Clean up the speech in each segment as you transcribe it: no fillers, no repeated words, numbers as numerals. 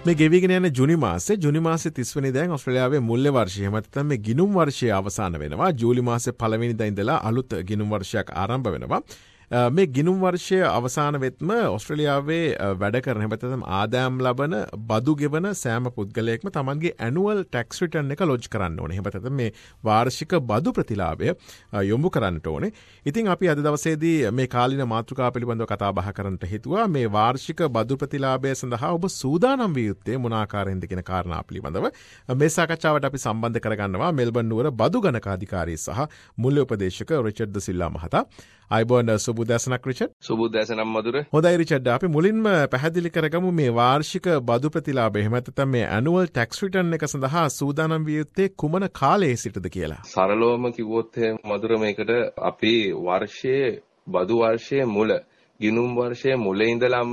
මේ ගෙවිගෙන යන ජුනි මාසේ 30 වෙනිදා දැන් ඕස්ට්‍රේලියාවේ මුල්‍ය වර්ෂය එහෙම නැත්නම් මේ ගිණුම් වර්ෂය අවසන් වෙනවා. ජූලි මාසේ 1 වෙනිදා ඉඳලා අලුත් ගිණුම් වර්ෂයක් ආරම්භ වෙනවා. මේ ගිණුම් වර්ෂය අවසාන වෙත්ම ඕස්ට්‍රේලියාවේ වැඩ කරන එහෙම නැත්නම් ආදායම් ලබන බදු ගෙවන සෑම පුද්ගලයෙක්ම තමන්ගේ ඇනුවල් ටැක්ස් රිටර්න් එක ලොජ් කරන්න ඕනේ. එහෙම නැත්නම් මේ වාර්ෂික බදු ප්‍රතිලාභය යොමු කරන්නට ඕනේ. ඉතින් අපි අද දවසේදී මේ කාලින මාතෘකාව පිළිබඳව කතා බහ කරන්නට හිතුවා. මේ වාර්ෂික බදු ප්‍රතිලාභය සඳහා ඔබ සූදානම් විය යුත්තේ මොන ආකාරයෙන්ද කියන කාරණා පිළිබඳව මේ සාකච්ඡාවට අපි සම්බන්ධ කරගන්නවා මෙල්බන් නුවර බදු ගණකාධිකාරී සහ මුල්‍ය උපදේශක රිචඩ් ද සිල්වා මහතා. අයිබෝන් සුබෝදෑසනක් රිචඩ්. සුබෝදෑසනම් මధుර. හොඳයි රිචඩ්, අපි මුලින්ම පැහැදිලි කරගමු මේ වාර්ෂික බදු ප්‍රතිලාභය එහෙම නැත්නම් මේ ඇනුවල් ටැක්ස් රිටර්න් එක සඳහා සූදානම් විය යුත්තේ කුමන කාලයේ සිටද කියලා. සරලවම කිව්වොත් මధుර මේකට අපි වර්ෂයේ බදු වර්ෂයේ මුල ගිණුම් වර්ෂයේ මුල ඉඳලම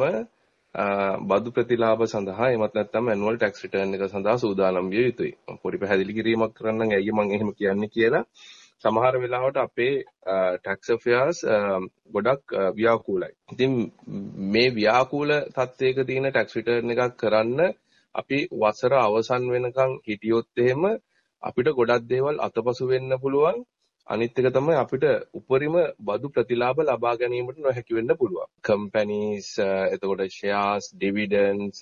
බදු ප්‍රතිලාභ සඳහා එමත් නැත්නම් ඇනුවල් ටැක්ස් රිටර්න් එක සඳහා සූදානම් විය යුතුයි. පොඩි පැහැදිලි කිරීමක් කරන්නම් ඇයි මම එහෙම කියන්නේ කියලා. සමහර වෙලාවට අපේ ටැක්ස් අෆෙයාර්ස් ගොඩක් ව්‍යාකූලයි. ඉතින් මේ ව්‍යාකූල තත්ත්වයක තියෙන ටැක්ස් රිටර්න් එකක් කරන්න අපි වසර අවසන් වෙනකන් හිටියොත් එහෙම අපිට ගොඩක් දේවල් අතපසු වෙන්න පුළුවන්. අනිත් එක තමයි අපිට උපරිම බදු ප්‍රතිලාභ ලබා ගැනීමට නොහැකි වෙන්න පුළුවන්. කම්පැනිස්, එතකොට shares, dividends,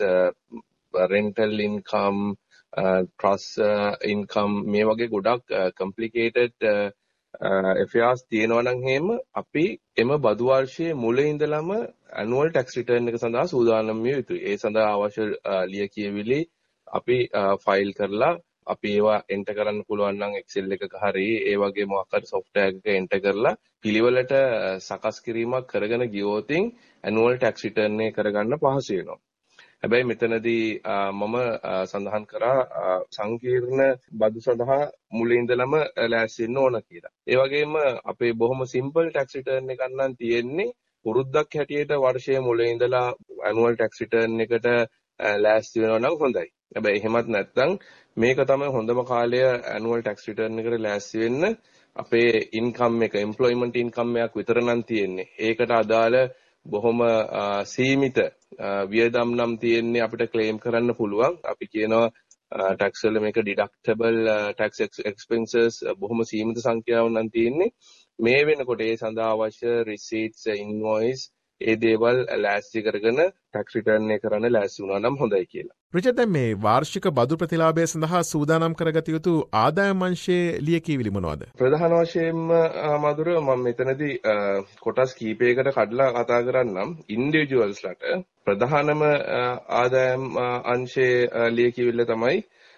rental income, trust income මේ වගේ ගොඩක් complicated affairs තියෙනවා නම් එහෙම අපි එම බදු වර්ෂයේ මුල ඉඳලම annual tax return එක සඳහා සූදානම් විය යුතුයි. ඒ සඳහා අවශ්‍ය ලියකියවිලි අපි ෆයිල් කරලා අපි ඒවා එන්ටර් කරන්න පුළුවන් නම් Excel එකක හරි ඒ වගේ මොකක් හරි software එකක එන්ටර් කරලා පිළිවෙලට සකස් කිරීමක් කරගෙන ගියොතින් annual tax return එක කරගන්න පහසු වෙනවා. හැබැයි මෙතනදී මම සඳහන් කරා සංකීර්ණ බදු සඳහා මුලින් ඉඳලම ලෑස්ති වෙන්න ඕන කියලා. ඒ වගේම අපේ බොහොම සිම්පල් ටැක්ස් රිටර්න් එකක් නම් තියෙන්නේ පුරුද්දක් හැටියට වර්ෂයේ මුලින් ඉඳලා ඇනුවල් ටැක්ස් රිටර්න් එකට ලෑස්ති වෙනවා නම් හොඳයි. හැබැයි එහෙමත් නැත්නම් මේක තමයි හොඳම කාලය ඇනුවල් ටැක්ස් රිටර්න් එකට ලෑස්ති වෙන්න. අපේ ඉන්කම් එක එම්ප්ලොයිමන්ට් ඉන්කම් එකක් විතර නම් තියෙන්නේ. ඒකට අදාළ බොහොම සීමිත වියදම් නම් තියෙන්නේ අපිට ක්ලේම් කරන්න පුළුවන්. අපි කියනවා ටැක්ස් වල මේක ඩිඩක්ටබල් ටැක්ස් එක්ස්පෙන්සස් බොහොම සීමිත සංඛ්‍යාවක් නම් තියෙන්නේ. මේ වෙනකොට ඒ සඳහා අවශ්‍ය රිසීට්ස්, ඉන්වොයිස් ඒ දේවල් ලෑස්ති කරගෙන ටැක්ස් රිටර්න් එක කරන්න ලෑස්ති වුණා නම් හොඳයි කියලා. රිචඩ්, දැන් මේ වාර්ෂික බදු ප්‍රතිලාභය සඳහා සූදානම් කරගත යුතු ආදායම් අංශයේ ලියකියවිලි මොනවද? ප්‍රධාන වශයෙන්ම මధుර මම මෙතනදී කොටස් කීපයකට කඩලා කතා කරන්නම්. ඉන්ඩිවිජුවල්ස්ලට ප්‍රධානම ආදායම් අංශයේ ලියකියවිල්ල තමයි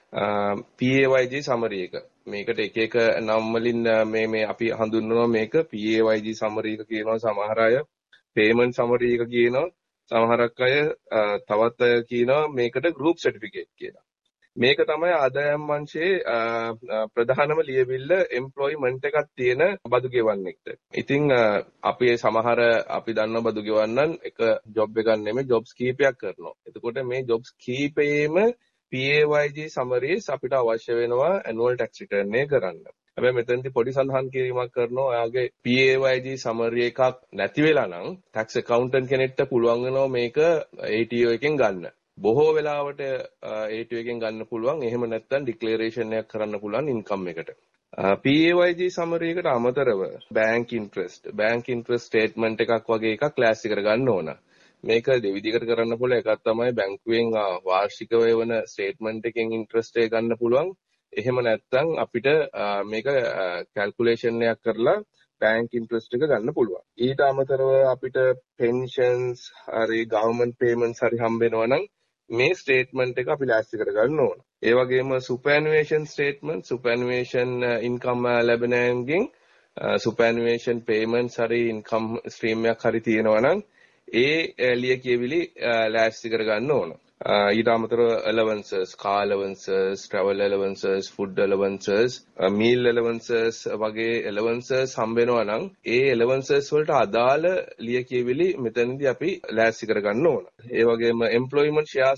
PAYG සමරි එක. මේකට එක එක නම් වලින් මේ අපි හඳුන්වනවා මේක PAYG සමරි එක කියනවා සමහර අය, පේමන්ට් සමරි එක කියනවා සමහරක් අය, තවත් අය කියනවා මේකට ගෲප් සර්ටිෆිකේට් කියලා. මේක තමයි ආදායම් අංශයේ ප්‍රධානම ලියවිල්ල එම්ප්ලොයිමන්ට් එකක් තියෙන බදු ගෙවන්නෙක්ට. ඉතින් අපි සමහර අපි දන්න බදු ගෙවන්නන් එක ජොබ් එකක් නෙමෙයි ජොබ්ස් කීපයක් කරනවා. එතකොට මේ ජොබ්ස් කීපයේම PAYG සමරීස් අපිට අවශ්‍ය වෙනවා ඇනුවල් ටැක්ස් රිටර්න් එක කරන්න. හැබැයි මෙතනදී පොඩි සඳහන් කිරීමක් කරනවා. ඔයාගේ PAYG සමරි එකක් නැති වෙලා නම් ටැක්ස් ඇකවුන්ටන්ට් කෙනෙක්ට පුළුවන් වෙනවා මේක ATO එකෙන් ගන්න. බොහෝ වෙලාවට ATO එකෙන් ගන්න පුළුවන්. එහෙම නැත්නම් ඩික්ලරේෂන් එකක් කරන්න පුළුවන් ඉන්කම් එකට. PAYG සමරි එකට අමතරව බැංක් ඉන්ට්‍රස්ට් ස්ටේට්මන්ට් එකක් වගේ එකක් ලෑස්ති කරගන්න ඕන. මේක දෙවිදිහකට කරන්න පුළුවන්. එකක් තමයි බැංකුවෙන් වාර්ෂිකව එවන ස්ටේට්මන්ට් එකෙන් ඉන්ට්‍රස්ට් එක ගන්න පුළුවන්. එහෙම නැත්නම් අපිට මේක කැල්කියුලේෂන් එකක් කරලා බැංක් ඉන්ට්‍රස්ට් එක ගන්න පුළුවන්. ඊට අමතරව අපිට පෙන්ෂන්ස් හරි ගවර්න්මන්ට් පේමන්ට්ස් හරි හම්බ වෙනවා නම් මේ ස්ටේට්මන්ට් එක අපි ලෑස්ති කරගන්න ඕන. ඒ වගේම සුපර්ඇනුවේෂන් ස්ටේට්මන්ට්, සුපර්ඇනුවේෂන් ඉන්කම් ලැබෙනයන්ගෙන් සුපර්ඇනුවේෂන් පේමන්ට්ස් හරි ඉන්කම් ස්ට්‍රීම් එකක් හරි තියෙනවා නම් ඒ ලියකියවිලි ලෑස්ති කරගන්න ඕන. ඊට අමතරව allowances, car allowances, travel allowances, food allowances, meal allowances වගේ allowances හම්බ වෙනවා නම් ඒ allowances වලට අදාළ ලියකියවිලි මෙතනදී අපි ලෑස්ති කරගන්න ඕන. ඒ වගේම employment share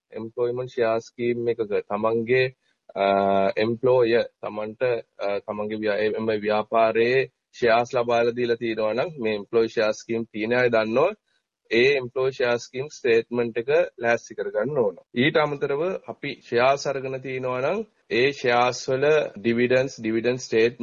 scheme එකක තමන්ගේ employer තමන්ට තමන්ගේ ව්‍යාපාරයේ shares ලබාලා දීලා තියෙනවා නම් මේ employee share scheme තියෙන අය දන්නවා ඒ එම්ප්ලොයි ෂෙයා ස්කීම් ස්ටේට්මන්ට් එක ලෑස්ති කරගන්න ඕන. ඊට අමතරව අපි ෂෙයාර්ස් අරගෙන තියනවා නම් ඒ ෂෙයාර්ස් වල ඩිවිඩන්ඩ්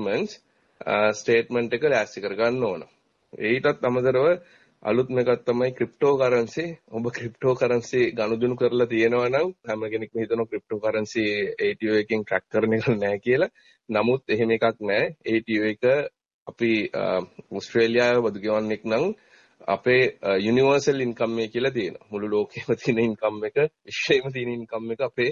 ස්ටේට්මන්ට් එක ලෑස්ති කරගන්න ඕන. ඊටත් අමතරව අලුත්ම එකක් තමයි ක්‍රිප්ටෝ කරන්සි. ඔබ ක්‍රිප්ටෝ කරන්සි ගනුදෙනු කරලා තියෙනවා නම් හැම කෙනෙක්ම හිතනවා ක්‍රිප්ටෝ කරන්සි ATO එකකින් ට්‍රැක් කරන එක නෑ කියලා. නමුත් එහෙම එකක් නෑ. ATO එක අපි ඕස්ට්‍රේලියාවේ බදු ගෙවන්නෙක් නම් අපේ යුනිවර්සල් ඉන්කම් එක කියලා තියෙනවා. මුළු ලෝකෙම තියෙන ඉන්කම් එක, විශ්වයේම තියෙන ඉන්කම් එක අපේ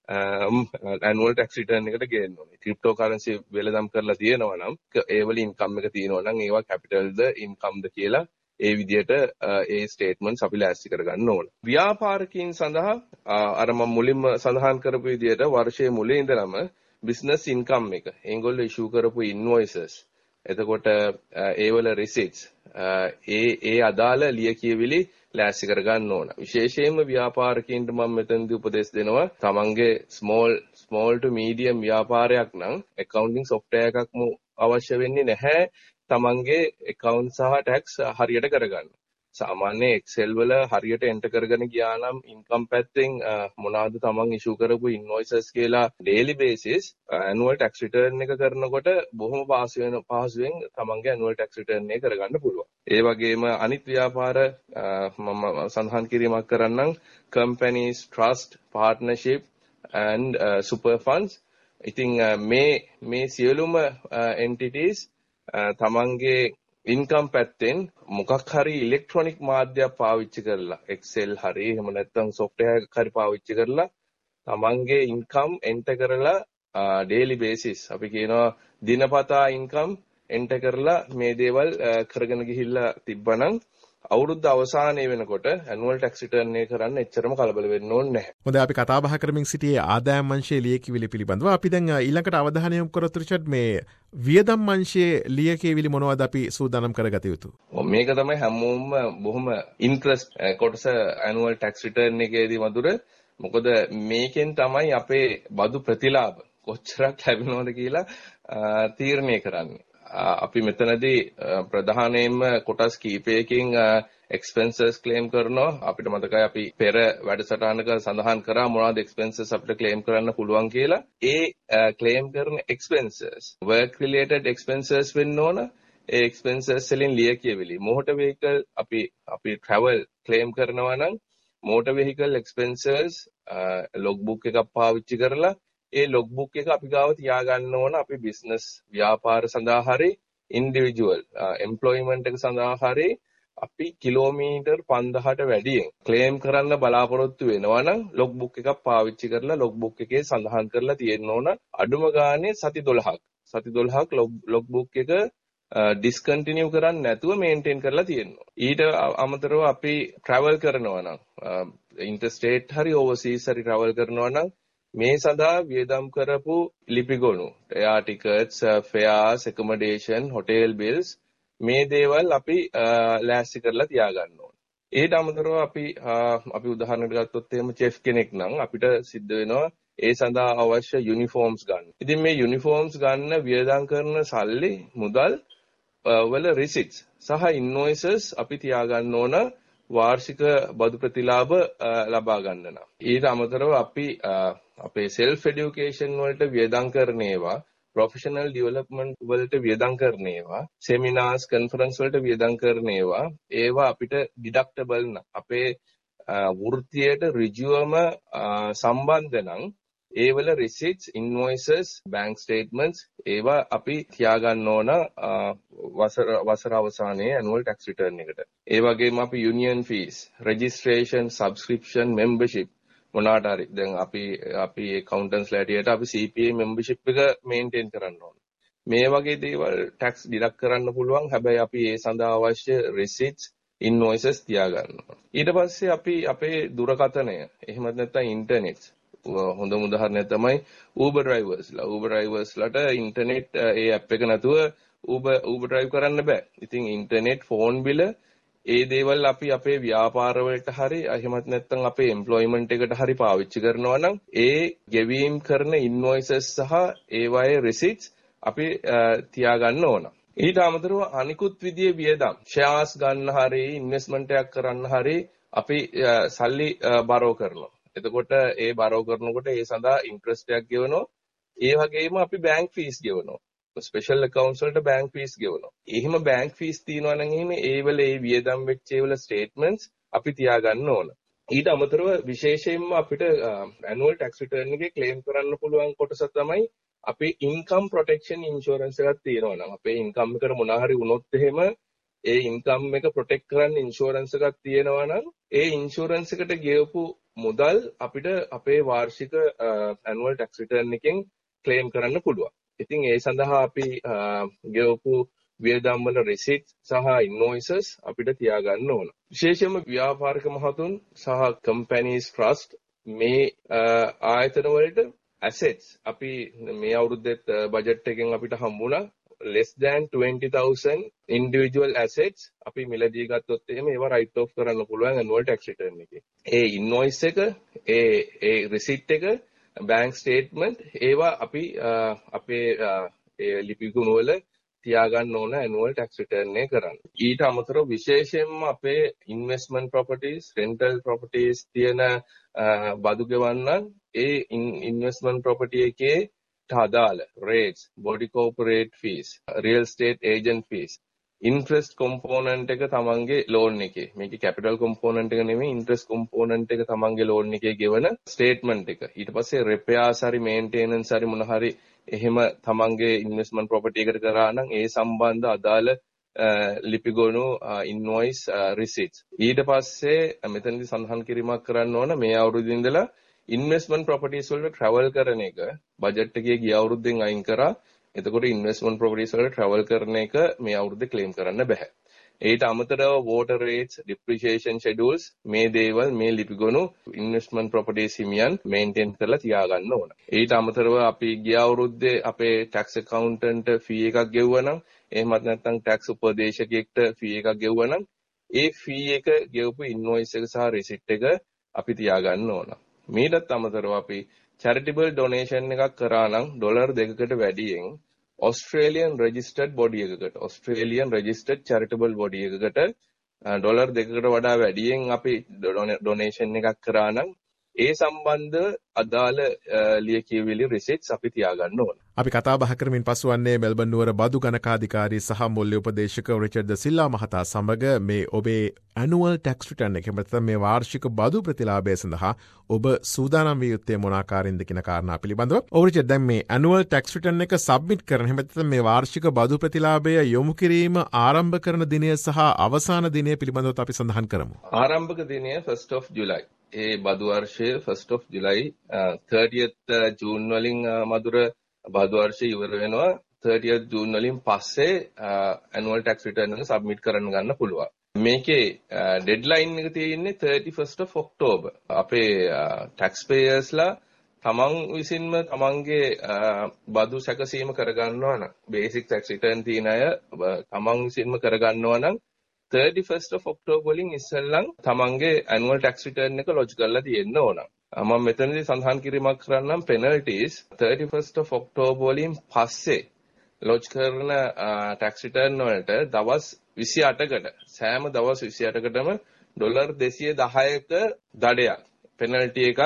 annual tax return එකට ගේන්න ඕනේ. ක්‍රිප්ටෝ කරන්සි වෙලදම් කරලා තියෙනවා නම් ඒ වල ඉන්කම් එක තියෙනවා නම් ඒවා කැපිටල්ද ඉන්කම්ද කියලා ඒ විදිහට ඒ ස්ටේට්මන්ට්ස් අපි ලෑස්ති කරගන්න ඕන. ව්‍යාපාරිකයින් සඳහා අර මම මුලින්ම සඳහන් කරපු විදිහට වර්ෂයේ මුලේ ඉඳලම බිස්නස් ඉන්කම් එක, ඒගොල්ලෝ ඉෂුව කරපු ඉන්වොයිසස්, එතකොට ඒ වල රිසිට්ස්, ඒ අදාළ ලියකියවිලි ලෑස්ති කරගන්න ඕන. විශේෂයෙන්ම ව්‍යාපාරිකයින්ට මම මෙතනදී උපදෙස් දෙනවා තමන්ගේ ස්මෝල් ටු මීඩියම් ව්‍යාපාරයක් නම් accounting software එකක්ම අවශ්‍ය වෙන්නේ නැහැ තමන්ගේ account සහ tax හරියට කරගන්න. සාමාන්‍ය Excel වල හරියට එන්ටර් කරගෙන ගියා නම් ඉන්කම් පැත්තෙන් මොනවාද තමන් ඉෂුව කරපු ඉන්වොයිසස් කියලා daily basis annual tax return එක කරනකොට බොහොම පහසුවෙන් තමන්ගේ annual tax return එක කරගන්න පුළුවන්. ඒ වගේම අනිත් ව්‍යාපාර මම සඳහන් කිරීමක් කරන්නම් companies, trust, partnership and super funds. ඉතින් මේ සියලුම entities තමන්ගේ ඉන්කම් පැත්තෙන් මොකක් හරි ඉලෙක්ට්‍රොනික මාධ්‍යයක් පාවිච්චි කරලා Excel හරි එහෙම නැත්නම් software එකක් හරි පාවිච්චි කරලා තමන්ගේ ඉන්කම් එන්ටර් කරලා daily basis අපි කියනවා දිනපතා ඉන්කම් එන්ටර් කරලා මේ දේවල් කරගෙන ගිහිල්ලා තිබ්බනම් අවුරුද්ද අවසානයේ වෙනකොට annual tax return එක කරන්න එච්චරම කලබල වෙන්න ඕනේ නැහැ. හොඳයි අපි කතා බහ කරමින් සිටියේ ආදායම් අංශයේ ලියකියවිලි පිළිබඳව. අපි දැන් ඊළඟට අවධානය යොමු කරොත් රිචඩ් මේ වියදම් අංශයේ ලියකියවිලි මොනවද අපි සූදානම් කරගත යුතු? මේක තමයි හැමෝම බොහොම ඉන්ට්‍රස්ට් කොටස annual tax return එකේදී මధుර. මොකද මේකෙන් තමයි අපේ බදු ප්‍රතිලාභ කොච්චරක් ලැබෙනවද කියලා තීරණය කරන්නේ. අපි මෙතනදී ප්‍රධානයෙන්ම කොටස් කීපයකින් expenses claim කරනවා. අපිට මතකයි අපි පෙර වැඩසටහනක සඳහන් කරා මොනවද expenses අපිට claim කරන්න පුළුවන් කියලා. ඒ claim කරන expenses work related expenses වෙන්න ඕන. ඒ expenses වලින් ලියකියවිලි. motor vehicle අපි travel claim කරනවා නම් motor vehicle expenses logbook එකක් පාවිච්චි කරලා ඒ logbook එක අපි ගාව තියාගන්න ඕන. අපි business ව්‍යාපාර සඳහා හරි individual employment එක සඳහා හරි අපි කිලෝමීටර් 5000ට වැඩියෙන් ක්ලේම් කරන්න බලාපොරොත්තු වෙනවා නම් logbook එකක් පාවිච්චි කරලා logbook එකේ සඳහන් කරලා තියෙන්න ඕන අඩුම ගානේ සති 12ක්. සති 12ක් logbook එක discontinue කරන්නේ නැතුව maintain කරලා තියෙනවා. ඊට අමතරව අපි travel කරනවා නම් interstate හරි overseas හරි travel කරනවා නම් මේ සඳහා වියදම් කරපු ලිපිගොනු, air tickets, fares, accommodation, hotel bills මේ දේවල් අපි ලෑස්ති කරලා තියාගන්න ඕනේ. ඊට අමතරව අපි උදාහරණයක් ගත්තොත් එහෙම chef කෙනෙක් නම් අපිට සිද්ධ වෙනවා ඒ සඳහා අවශ්‍ය යුනිෆෝම්ස් ගන්න. ඉතින් මේ යුනිෆෝම්ස් ගන්න වියදම් කරන සල්ලි මුදල් වල receipts සහ invoices අපි තියාගන්න ඕන වාර්ෂික බදු ප්‍රතිලාභ ලබා ගන්න නම්. ඊට අමතරව අපි අපේ self education වලට වියදම් කරන ඒවා, professional development වලට වියදම් කරන ඒවා, seminars, conference වලට වියදම් කරන ඒවා අපිට deductible නම් අපේ වෘත්තියට ඍජුවම සම්බන්ධ නම් ඒ වල receipts, invoices, bank statements ඒවා අපි තියාගන්න ඕන වසර අවසානයේ annual tax return එකට. ඒ වගේම අපි union fees, registration, subscription, membership මොනවාට හරි දැන් අපි accountants ලැටියට අපි CPA membership එක maintain කරන්න ඕන. මේ වගේ දේවල් tax deduct කරන්න පුළුවන්. හැබැයි අපි ඒ සඳහා අවශ්‍ය receipts, invoices තියාගන්න ඕන. ඊට පස්සේ අපි අපේ දුරකථනය එහෙම නැත්නම් internet හොඳම උදාහරණයක් තමයි Uber driversලා. Uber driversලාට internet ඒ app එක නැතුව Uber drive කරන්න බෑ. ඉතින් internet, phone bill ඒ දේවල් අපි අපේ ව්‍යාපාර වලට හරි එහෙමත් නැත්නම් අපේ employment එකට හරි පාවිච්චි කරනවා නම් ඒ ගෙවීම් කරන invoices සහ ඒවායේ receipts අපි තියාගන්න ඕන. ඊට අමතරව අනිකුත් විදියේ වියදම් ෂෙයාර්ස් ගන්න හරි ඉන්වෙස්ට්මන්ට් එකක් කරන්න හරි අපි සල්ලි බරෝ කරනවා. එතකොට ඒ බරෝ කරනකොට ඒ සඳහා ඉන්ට්‍රස්ට් එකක් ගෙවනවා. ඒ වගේම අපි බැංක් ෆීස් ගෙවනවා. ස්පෙෂල් accounts වලට බැංක් ෆීස් ගෙවනවා. එහෙම බැංක් ෆීස් තියනවා නම් එහෙම ඒවල ඒ වියදම් වෙච්ච ඒවල ස්ටේට්මන්ට්ස් අපි තියාගන්න ඕන. ඊට අමතරව විශේෂයෙන්ම අපිට annual tax return එකේ claim කරන්න පුළුවන් කොටස තමයි අපේ income protection insurance එකක් තියෙනවා නම් අපේ income එකට මොනවා හරි වුණොත් එහෙම ඒ income එක protect කරන්න insurance එකක් තියෙනවා නම් ඒ insurance එකට ගෙවපු මුදල් අපිට අපේ වාර්ෂික annual tax return එකෙන් claim කරන්න පුළුවන්. ඉතින් ඒ සඳහා අපි ගෙවපු වියදම් වල receipt සහ invoices අපිට තියාගන්න ඕන. විශේෂයෙන්ම ව්‍යාපාරික මහතුන් සහ companies trust මේ ආයතන වලට assets අපි මේ අවුරුද්දේත් බජට් එකෙන් අපිට හම්බුණා less than 20,000 individual assets අපි මිලදී ගත්තොත් එහෙම ඒවා write off කරන්න පුළුවන් annual tax return එකේ. ඒ invoice එක ඒ receipt එක bank statement ඒවා අපි අපේ ඒ ලිපිගුණ වල තියාගන්න ඕන annual tax return එක කරන්න. ඊට අමතරව විශේෂයෙන්ම අපේ investment properties, rental properties තියෙන බදු ගෙවන්න ඒ investment property එකේ අදාළ rates, body corporate fees, real estate agent fees, interest component එක තමන්ගේ loan එකේ. මේකේ capital component එක නෙමෙයි interest component එක තමන්ගේ loan එකේ ගෙවන statement එක. ඊට පස්සේ repairs හරි maintenance හරි මොන හරි එහෙම තමන්ගේ investment property එකට කරා නම් ඒ සම්බන්ධ අදාළ ලිපිගොනු invoice receipts. ඊට පස්සේ මෙතනදී සඳහන් කිරීමක් කරන්න ඕන මේ අවුරුද්දේ ඉඳලා investment properties වලට travel කරන එක බජට් එකේ ගිය අවුරුද්දෙන් අයින් කරා. එතකොට investment properties වලට travel කරන එක මේ අවුරුද්දේ claim කරන්න බෑ. ඊට අමතරව water rates, depreciation schedules මේ දේවල් මේ ලිපිගොනු investment properties හිමියන් maintain කරලා තියාගන්න ඕන. ඊට අමතරව අපි ගිය අවුරුද්දේ අපේ tax accountant fee එකක් ගෙවුවා නම් එහෙමත් නැත්නම් tax උපදේශකයෙක්ට fee එකක් ගෙවුවා නම් ඒ fee එක ගෙවපු invoice එක සහ receipt එක අපි තියාගන්න ඕන. මීටත් අමතරව අපි charitable donation එකක් කරා නම් ඩොලර් 2කට වැඩියෙන් Australian registered body එකකට Australian registered charitable body එකකට ඩොලර් 2කට වඩා වැඩියෙන් අපි donation එකක් කරා නම් ඒ සම්බන්ධ අදාළ ලියකියවිලි receipts අපි තියාගන්න ඕන. අපි කතා බහ කරමින් පසු වන්නේ මෙල්බන් නුවර බදු ගණකාධිකාරී සහ මුල්‍ය උපදේශක රිචඩ් ද සිල්වා මහතා සමග මේ ඔබේ annual tax return එක නැත්නම් මේ වාර්ෂික බදු ප්‍රතිලාභය සඳහා ඔබ සූදානම් විය යුත්තේ මොන ආකාරයෙන්ද කියන කාරණා පිළිබඳව. ඔව් රිචඩ් දැන් මේ annual tax return එක submit කරන හැම නැත්නම් මේ වාර්ෂික බදු ප්‍රතිලාභය යොමු කිරීම ආරම්භ කරන දිනය සහ අවසාන දිනය පිළිබඳව අපි සඳහන් කරමු. ආරම්භක දිනය 1st of July. ඒ බදු වර්ෂයේ 1st of July 30th June වලින් මధుර බදු වර්ෂය ඉවර වෙනවා. 30th June වලින් පස්සේ annual tax return එක submit කරන්න ගන්න පුළුවන්. මේකේ deadline එක තියෙන්නේ 31st of October. අපේ taxpayers-ලා තමන් විසින්ම තමන්ගේ බදු සැකසීම කරගන්නවා නම් basic tax return තියෙන අය තමන් විසින්ම කරගන්නවා නම් 31st of October වලින් ඉස්සෙල්ලම් තමන්ගේ annual tax return එක lodge කරලා තියෙන්න ඕන. මම මෙතනදී සඳහන් කිරීමක් කරන්නම් penalties 31st of October වලින් පස්සේ lodge කරන tax return වලට දවස් 28කට සෑම දවස් 28කටම ඩොලර් 210ක දඩයක් penalty එකක්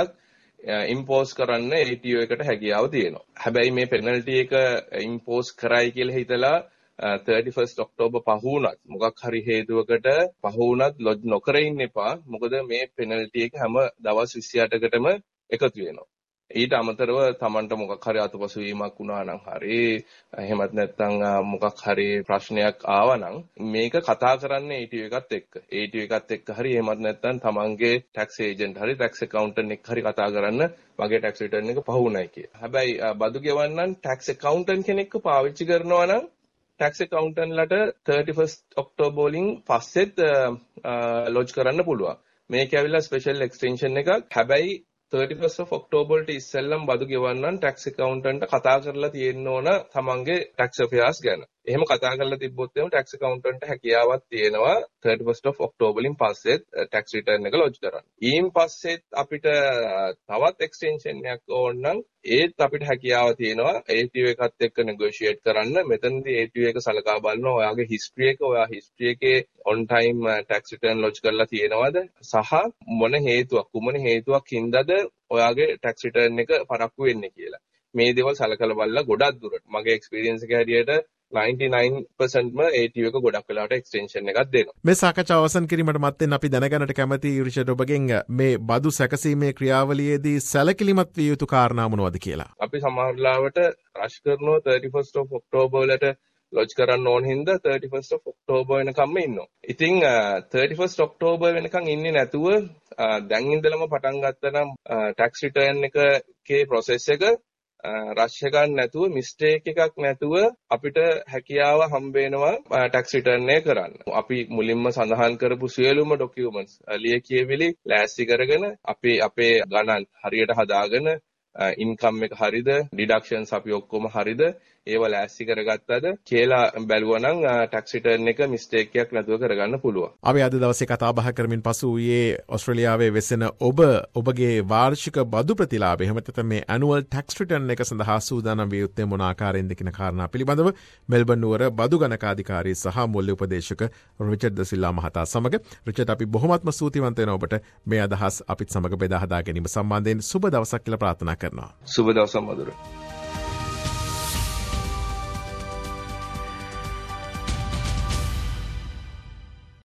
impose කරන්න ATO එකට හැකියාව තියෙනවා. හැබැයි මේ penalty එක impose කරයි කියලා හිතලා 31st October පහ වුණත් මොකක් හරි හේතුවකට පහ වුණත් ලොජ් නොකර ඉන්න එපා. මොකද මේ පෙනල්ටි එක හැම දවස් 28කටම එකතු වෙනවා. ඊට අමතරව Tamanට මොකක් හරි අතපසු වීමක් වුණා නම් හරි එහෙමත් නැත්නම් මොකක් හරි ප්‍රශ්නයක් ආවා නම් මේක කතා කරන්න ATO එකත් එක්ක. ATO එකත් එක්ක හරි එහෙමත් නැත්නම් Tamanගේ tax agent හරි tax accountant එක්ක හරි කතා කරන්න මගේ tax return එක පහ වුණයි කියලා. හැබැයි බදු ගෙවන්නන් tax accountant කෙනෙක්ව පාවිච්චි කරනවා නම් tax accountant ලට 31st October වලින් පස්සෙත් lodge කරන්න පුළුවන්. මේක ඇවිල්ලා special extension එකක්. හැබැයි 31st of October ට ඉස්සෙල්ලම් බදු ගෙවන්නන් tax accountant කතා කරලා තියෙන්න ඕන තමන්ගේ tax affairs ගැන. එහෙම කතා කරලා තිබ්බොත් එහම ටැක්ස් accountantට හැකියාවක් තියෙනවා 31st of October වලින් පස්සේ ටැක්ස් රිටර්න් එක ලොජ් කරන්න. ඊයින් පස්සෙත් අපිට තවත් එක්ස්ටෙන්ෂන් එකක් ඕන නම් ඒත් අපිට හැකියාව තියෙනවා ATO එකත් එක්ක negotiate කරන්න. මෙතනදී ATO එක සලකා බලනවා ඔයාගේ history එක, ඔයා history එකේ on time tax return lodge කරලා තියෙනවද සහ මොන හේතුවක් හින්දාද ඔයාගේ tax return එක පරක්කු වෙන්නේ කියලා. මේ දේවල් සලකලා බලලා ගොඩක් දුරට මගේ experience එක හැටියට 99%ම ATO එක ගොඩක් වෙලාවට extension එකක් දෙනවා. මේ සාකච්ඡාව අවසන් කිරීමට මත්තෙන් අපි දැනගන්නට කැමති රිචඩ් ඔබගෙන් මේ බදු සැකසීමේ ක්‍රියාවලියේදී සැලකිලිමත් විය යුතු කාරණා මොනවද කියලා. අපි සමහරවිට රෂ් කරනවා 31st of October වලට ලොජ් කරන්න ඕන හින්දා 31st of October වෙනකම්ම ඉන්නවා. ඉතින් 31st October වෙනකන් ඉන්නේ නැතුව දැන් ඉඳලම පටන් ගත්තා නම් tax return එකේ process එක රෂ් ගන්න නැතුව මිස්ටේක් එකක් නැතුව අපිට හැකියාව හම්බ වෙනවා tax return එක කරන්න. අපි මුලින්ම සඳහන් කරපු සියලුම documents ලියකියවිලි ලෑස්ති කරගෙන අපේ ගණන් හරියට හදාගෙන ඉන්කම් එක හරිද ඩිඩක්ෂන්ස් අපි ඔක්කොම හරිද ඒව ලෑස්ති කරගත්තද කියලා බැලුවා නම් ටැක්ස් රිටර්න් එක මිස්ටේක් එකක් නැතුව කරගන්න පුළුවන්. අපි අද දවසේ කතා බහ කරමින් පසු ඊයේ ඕස්ට්‍රේලියාවේ වෙසෙන ඔබගේ වාර්ෂික බදු ප්‍රතිලාභය එහෙම නැත්නම් මේ ඇනුවල් ටැක්ස් රිටර්න් එක සඳහා සූදානම් විය යුත්තේ මොන ආකාරයෙන්ද කියන කාරණා පිළිබඳව මෙල්බන් නුවර බදු ගණකාධිකාරී සහ මූල්‍ය උපදේශක රිචඩ් ද සිල්වා මහතා සමග රිචඩ් අපි බොහොමත්ම ස්තුතිවන්ත වෙනවා ඔබට මේ අදහස් අපිත් සමග බෙදා හදා ගැනීම සම්බන්ධයෙන් සුබ දවසක් කියලා ප්‍රාර්ථනා කරනවා. සුබ දවසක් මధుර.